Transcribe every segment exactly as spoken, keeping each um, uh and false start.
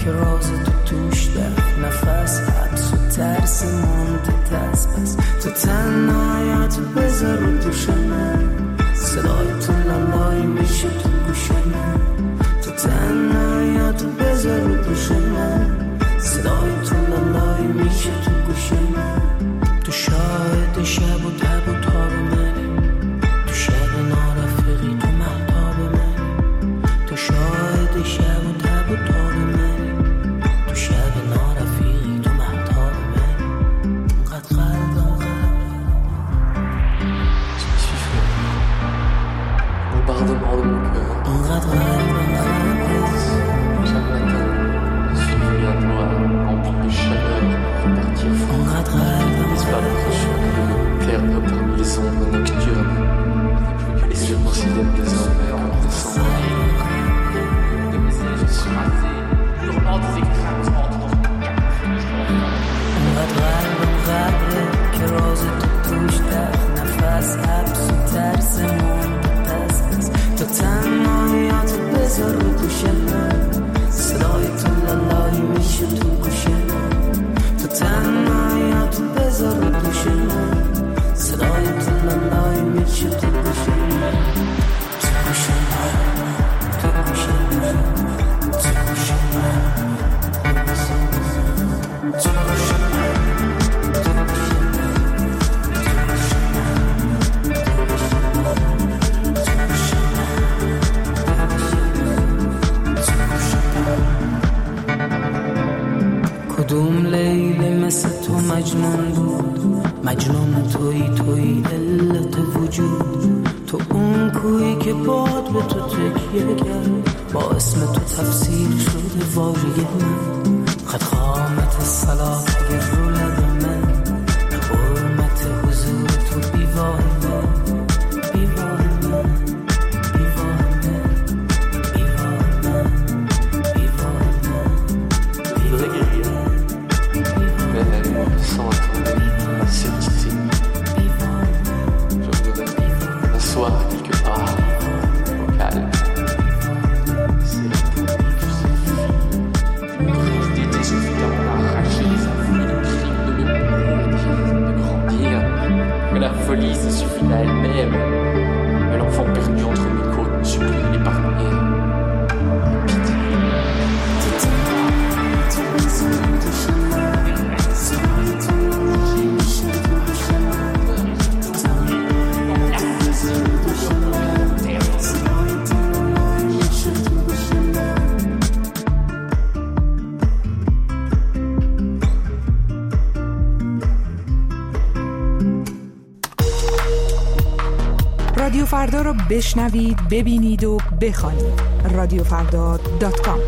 که راز تو توش در نفس حبس و ترس مونده دست بس تو تنهایت بذار رو دوش من صدای تو لالای میشه تو گوش من تو تنهایت بذار رو دوش من صدای تو لالای میشه تو گوش من تو شاهد شب و تب و تاب منی تو شب نارفقی تو مهتاب منی تو شاهد شب و تب و تاب منی تو شب نارفقی تو مهتاب منی اونقدر قلبم bombardement de mon cœur. اونقدر قلبم Chaque matin, je suis venu à toi, rempli de chaleur, pour repartir fou. اونقدر قلبم Disparaître cheveux, perdre parmi les ombres nocturnes. Et je considère désormais comme de sang. Je suis rasé, hurlant des éclatantes dans une اونقدر قلبم غرقه که راز تو توش در نفس حبس و ترس مونده دست بس تو تنهایت بذار رو دوش من صدای تو لالایی میشه تو گوش من تو تنهایت بذار رو دوش من صدای تو لالایی میشه تو گوش من تو گوش من تو گوش من تو گوش من تو گوش من کدوم لیلی مثل تو مجنون بود مجنون توی توی علت وجود تو اون کویی که باد به تو تکیه کرد با اسم تو تفسیر شده واژه من خط خامت صلات اگر رو لب من حرمت حضور تو بیوار من بیوار من بیوار من بیوار من بیوار من mais sans attendre la certitude. Je voudrais m'asseoir quelque part, au calme. C'est l'été suffisamment arraché, ça fout le crime de me de grandir. Que la folie se suffit à elle-même. Mais l'enfant perdu entre mes côtes me supplie de l'épargner. رادیو فردا رو بشنوید، ببینید و بخوانید. رادیو فردا دات کام.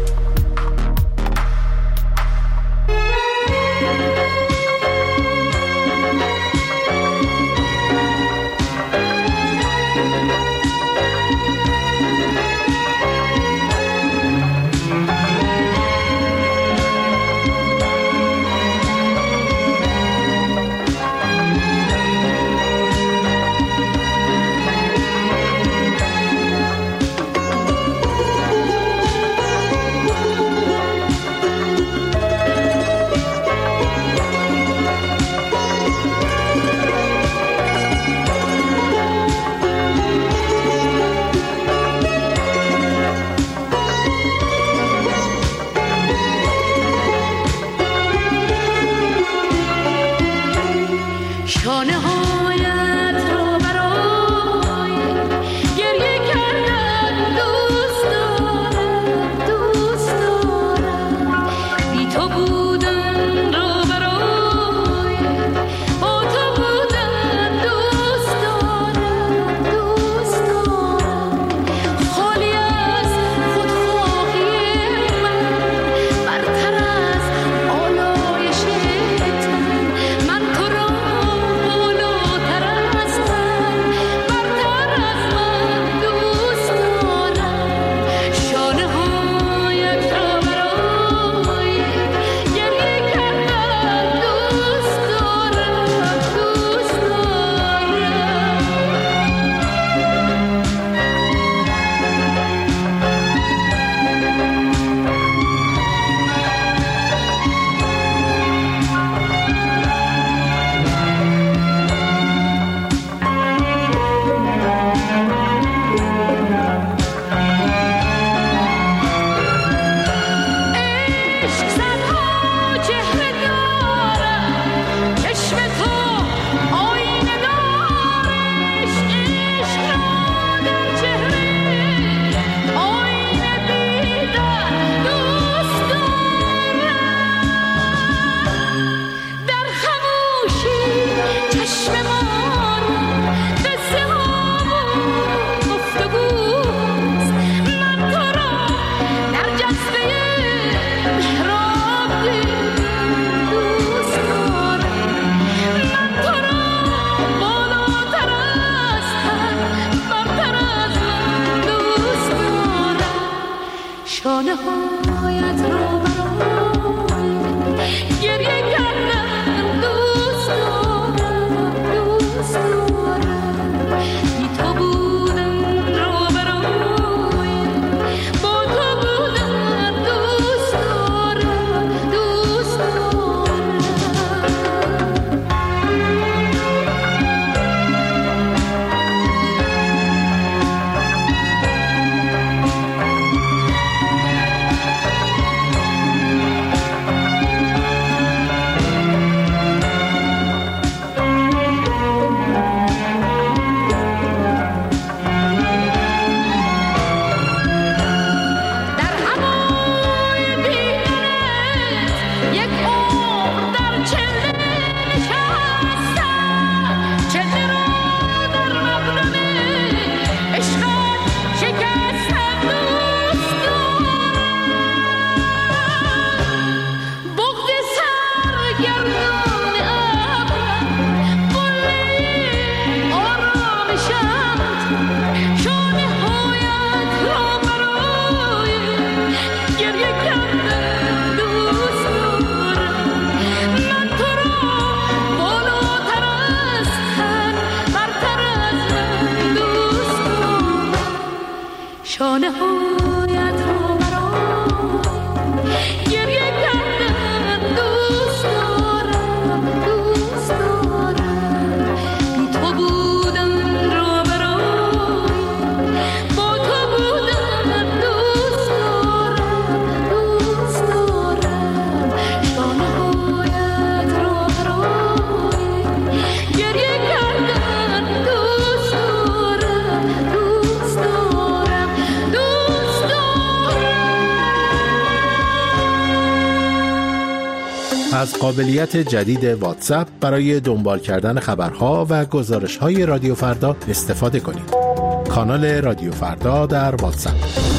از قابلیت جدید واتساپ برای دنبال کردن خبرها و گزارش‌های رادیو فردا استفاده کنید. کانال رادیو فردا در واتساپ.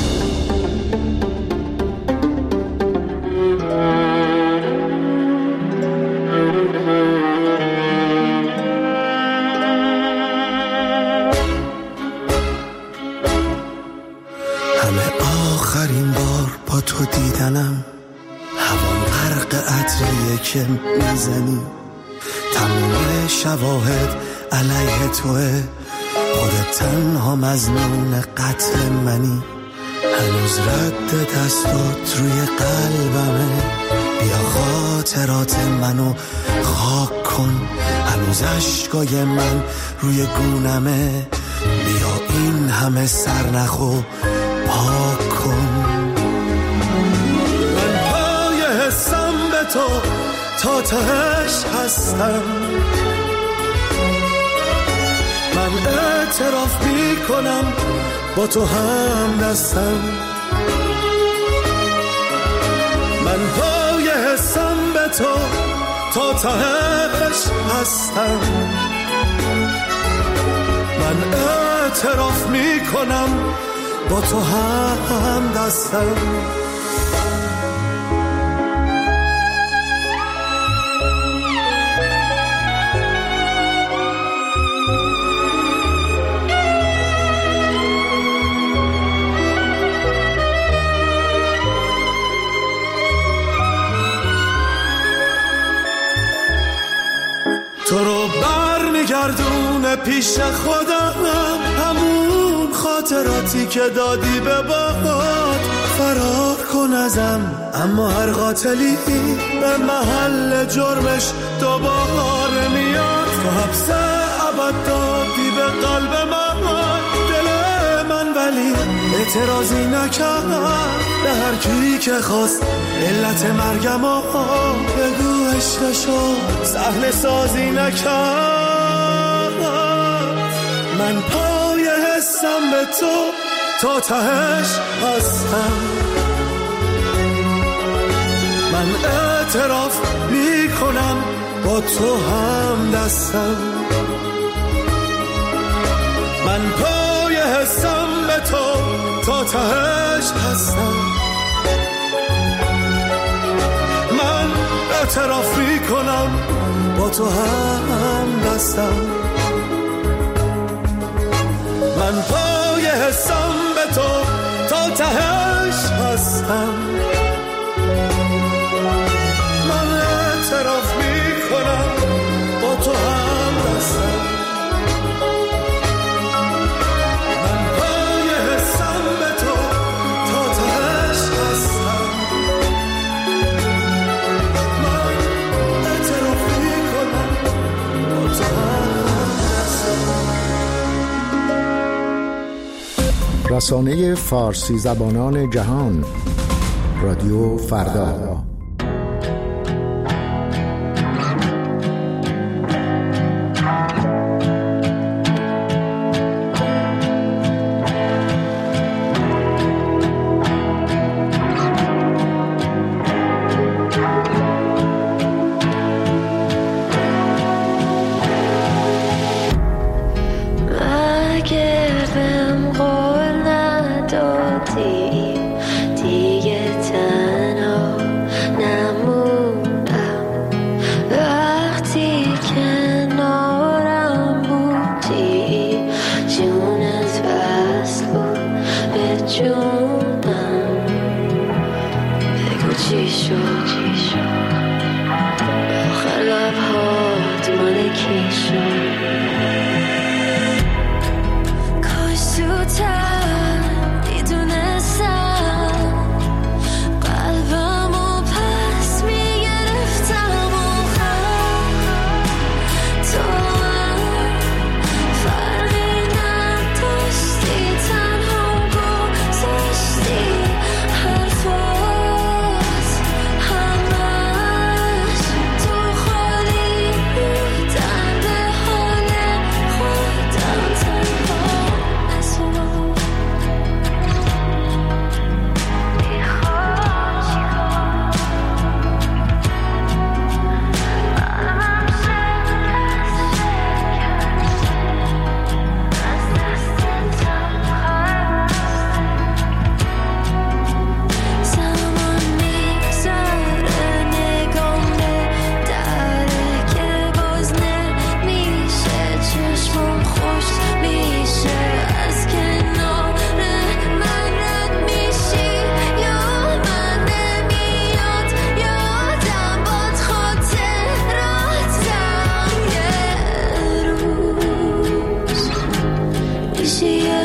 همه آخرین بار با تو دیدنم، هوام غرق عطریه که میزنی، تمام شواهد علیه توه، خودت تنها مظنون قتل منی، هنوز رد دستات روی قلبمه، بیا خاطرات منو خاک کن، هنوز عشقای من روی گونمه، بیا این همه سرنخو پاک کن. من پای حسم به تو تا تهش هستم، من اعتراف می کنم با تو هم دستم، من پای حسم به تو تا تهش هستم، من اعتراف می کنم با تو هم دستم. تو رو برمیگردونه پیش خودم، همون خاطراتی که دادی به باد، فرار کن ازم اما هر قاتلی به محل جرمش دوباره میاد، تو حبس ابد دادی به قلب من، دل من ولی اعتراضی نکرد، به هر کی که خواست علت مرگم و بگو عشقشو سهل سازی نکرد. من پای حسم به تو تا تهش هستم، من اعتراف می کنم با تو هم دستم، من پای حسم به تو تا تهش هستم، من اعتراف می کنم با تو هم دستم، من پای حسم به تو تا تهش هستم، من اعتراف می کنم با تو هم دستم، من پای حسم به تو تا تهش هستم، من اعتراف می کنم با تو هم دستم. رسانه فارسی زبانان جهان، رادیو فردا.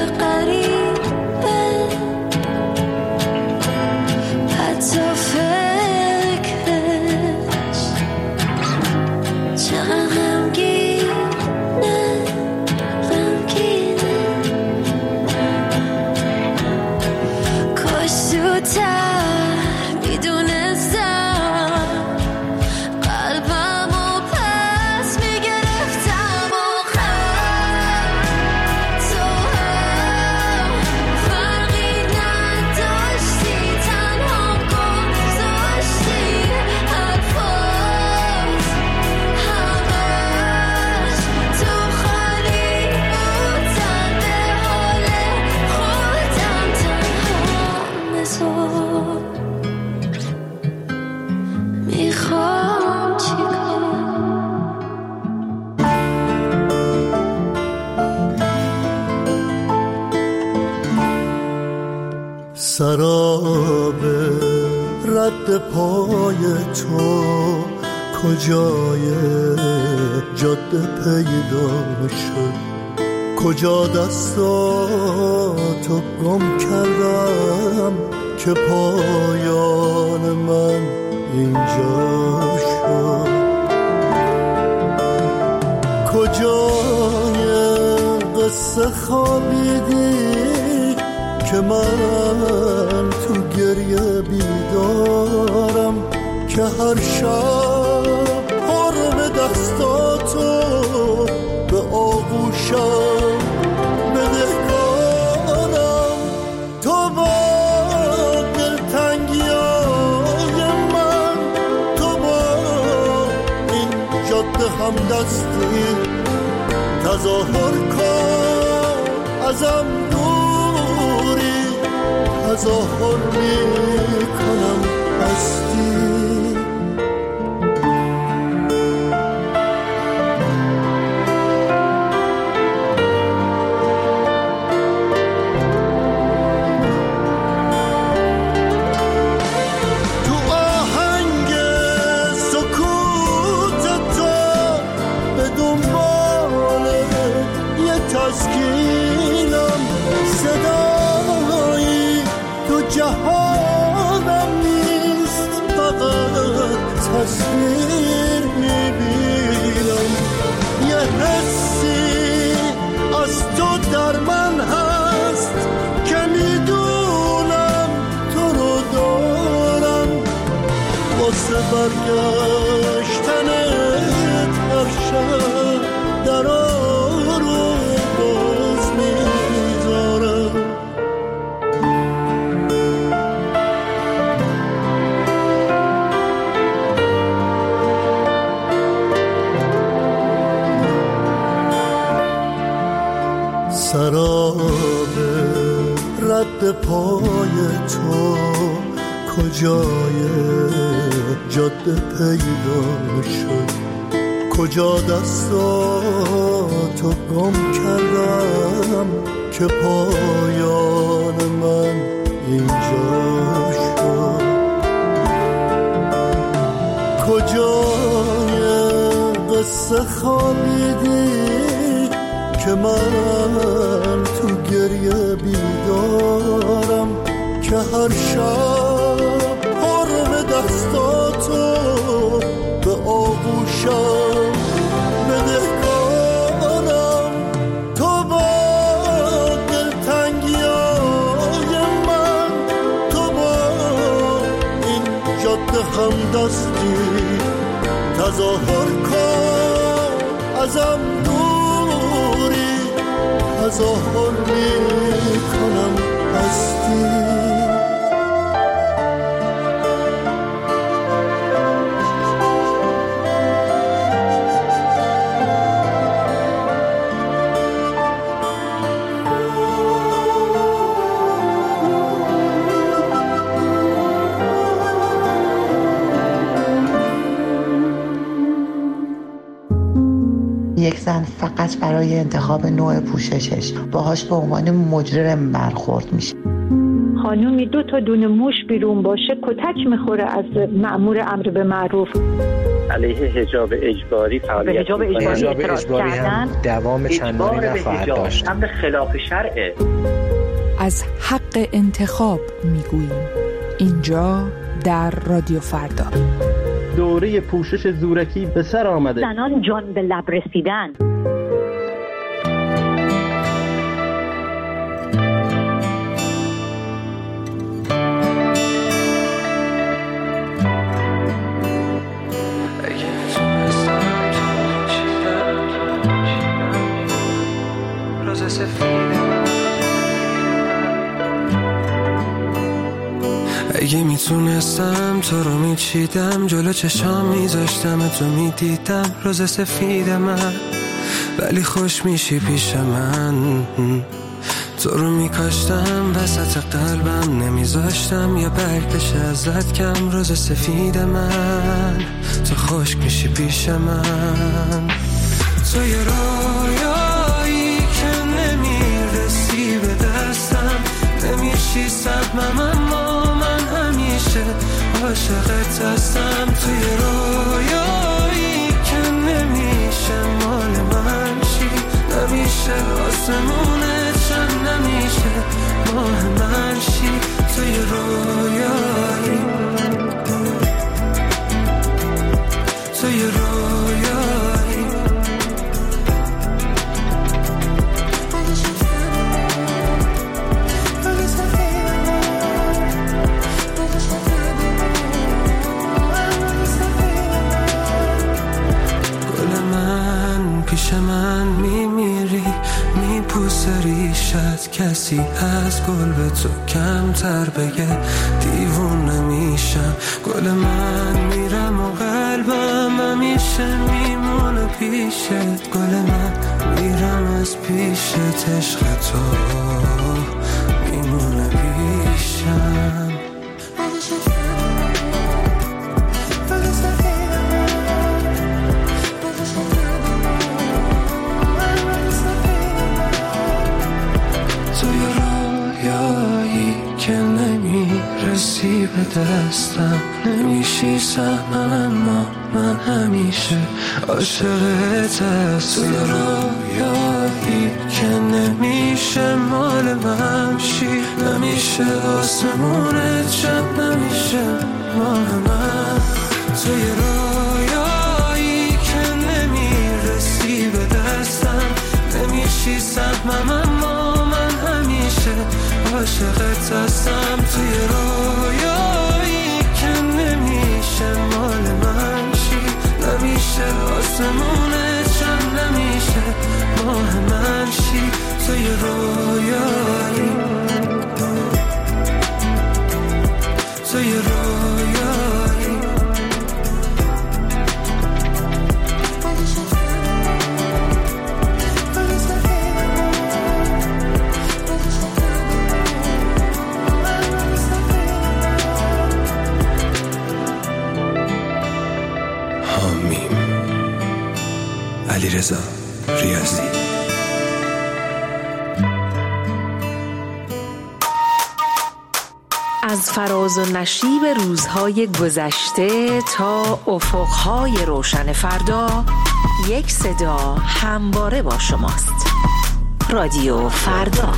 سراب رد پای تو کجای جاده پیدا شد، کجا دستاتو گم کردم که پایان من اینجا شد، کجای قصه خوابیدی که من تو گریه بیدارم، که هر شب حرم دستاتو به آغوشم بدهکارم، تو با دلتنگیای من، تو با این جاده هم دستی تظاهر کن ازم دوری، تظاهر میکنم هستی. تسکینم صدایی تو جهانم نیست، فقط تصویر میبینم، یه حسی از تو در من هست که میدونم تو رو دارم، واسه برگشتنت هر شب در سراب رد پای تو کجای جاده پیدا شد، کجا دستاتو گم کردم که پایان من اینجا شد، کجای قصه خوابیدی که من تو گریه بیدارم، که هر شب حرم دستاتو به آغوشم بدهکارم، تو با دلتنگیای من، تو با این جاده هم دستی تظاهر کن ازم دوری، تظاهر میکنم هستی. یک زن فقط برای انتخاب نوع پوششش باهاش به عنوان مجرم برخورد میشه. خانومی دو تا دونه موش بیرون باشه کتک میخوره از مأمور امر به معروف. علیه حجاب اجباری فعالیت حجاب اجباری, حجاب اجباری هم دوام چندانی نخواهد داشت. هم به خلاف شرعه. از حق انتخاب میگوییم اینجا در رادیو فردا. دوره پوشش زورکی به سر آمده. زنان جان به لب رسیدن. اگه میتونستم تو رو میچیدم، جلو چشام میذاشتم تو میدیدم روز سفید من، ولی خوش میشی پیش من. تو رو میکاشتم وسط قلبم، نمیذاشتم یه برگش ازت کم. روز سفید من تو خوش میشی پیش من. تو یه رویایی که نمیرسی به دستم، نمیشی سهمم اما من همیشه عاشقت هستم. تو یه رویایی که نمیشه مال من چی، نمیشه آسمونت چند، نمیشه ماه من چی. تو یه رویایی، تو یه رویایی. گل من پیش من میمیری، میپوسه ریشت، کسی از گل به تو کمتر بگه دیوونه میشم. گل من میرم و قلبم همیشه میمونه پیشت. گل من میرم از پیشت، عشق تو میمونه پیشم. نمیرسی به دستم، نمیشی سهمم اما من همیشه عاشقت هستم. تو رویایی که نمیشه مال من شی، نمیشه آسمونت شب، نمیشه مال من. تو رویایی که نمیرسی به دستم، نمیشی سهمم اما من همیشه عاشقت هستم. توی رویایی که نمیشه مال من چی، نمیشه آسمونت چند، نمیشه ماه من چی. توی رویایی، توی رویایی. علیرضا ریاضی. از فراز و نشیب روزهای گذشته تا افقهای روشن فردا، یک صدا همواره با شماست. رادیو فردا.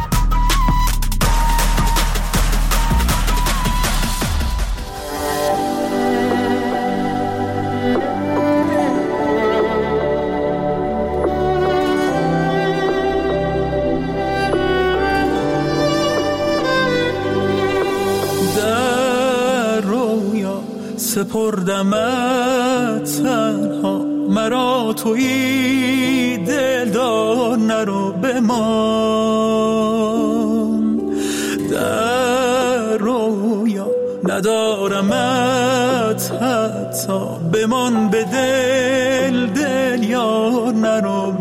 سپردمت تنها، مرا تویی دلدار نرو بمان. در رویا ندارمت حتی، بمان به دل دل یار نرو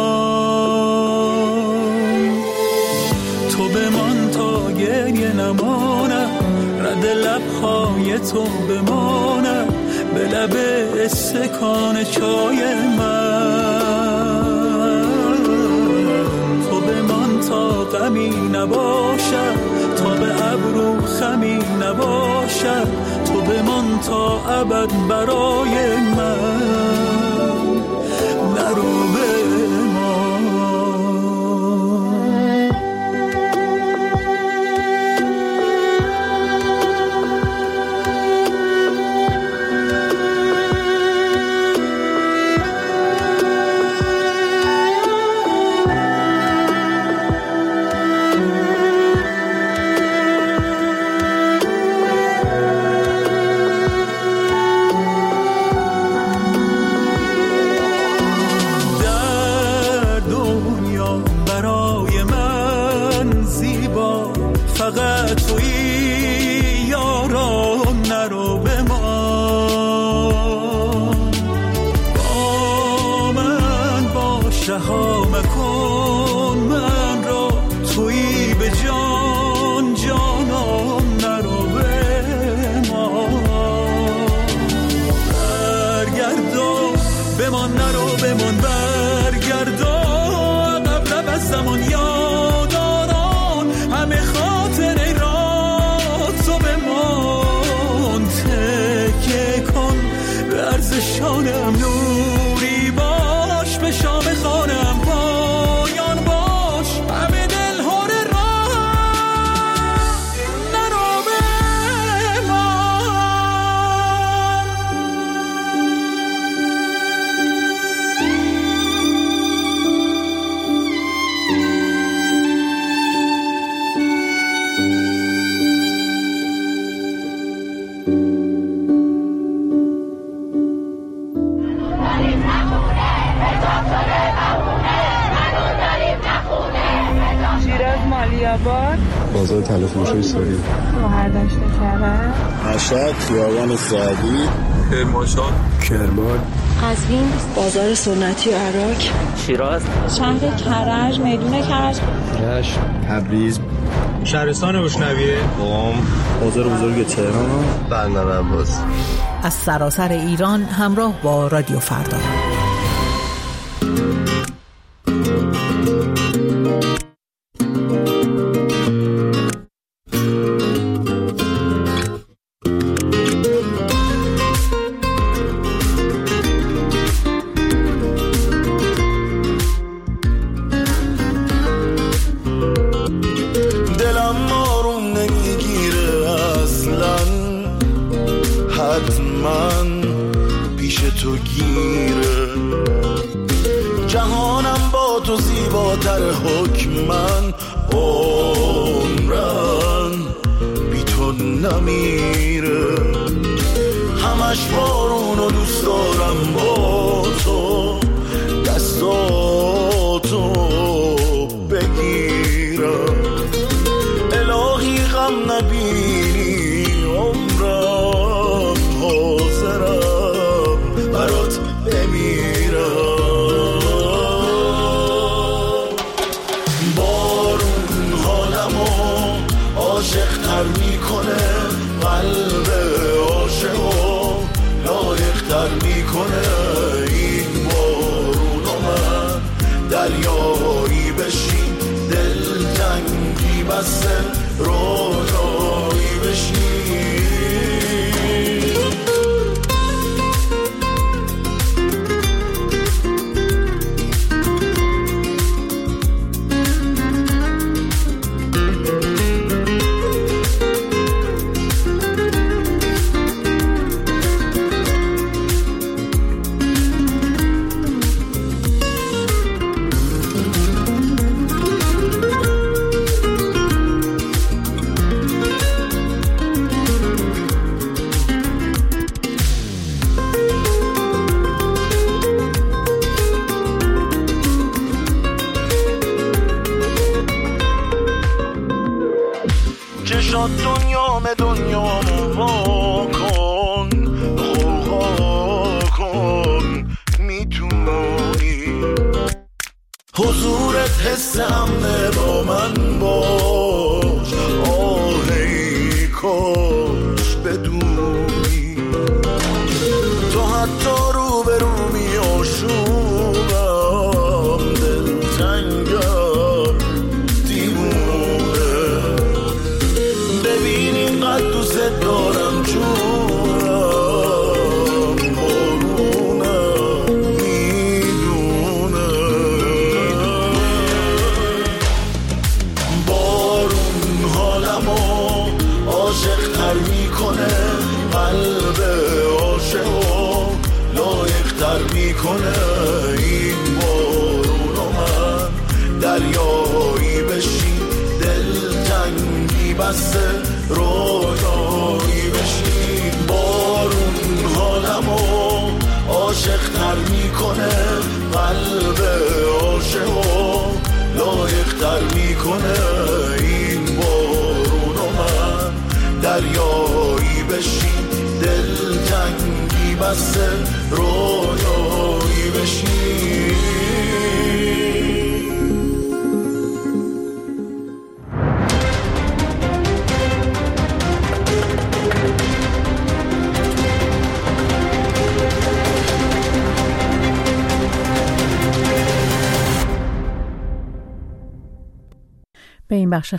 بمان. تو بمان تا گریه نمانم، رد لبهای تو بمانم، به لب استکان چای من. تو بمان تا غمی نباشم، تا به ابرو خمی نباشد، تو بمان تا ابد برای من، نرو بازار تلفروشی سوری، بهرداشت کرد، مشهد، خیابان سعدی، کرمانشاه، کرمان، قزوین، بازار سنتی عراق، شیراز، شهر کرج، میدون کرج، رشت، تبریز، شهرستان روشنویه، قم، بازار بزرگ تهران، بندر عباس. از سراسر ایران همراه با رادیو فردا. عاشق‌تر میکنه قلب عاشقو لایق‌تر میکنه این بارونو من دریایی بشین دلتنگی بسته رویایی بشین بارون حالمو عاشق‌تر میکنه قلب عاشقو لایق‌تر میکنه این بارونو من دریایی بشین دلتنگی بسته رویایی بشین. به این بخش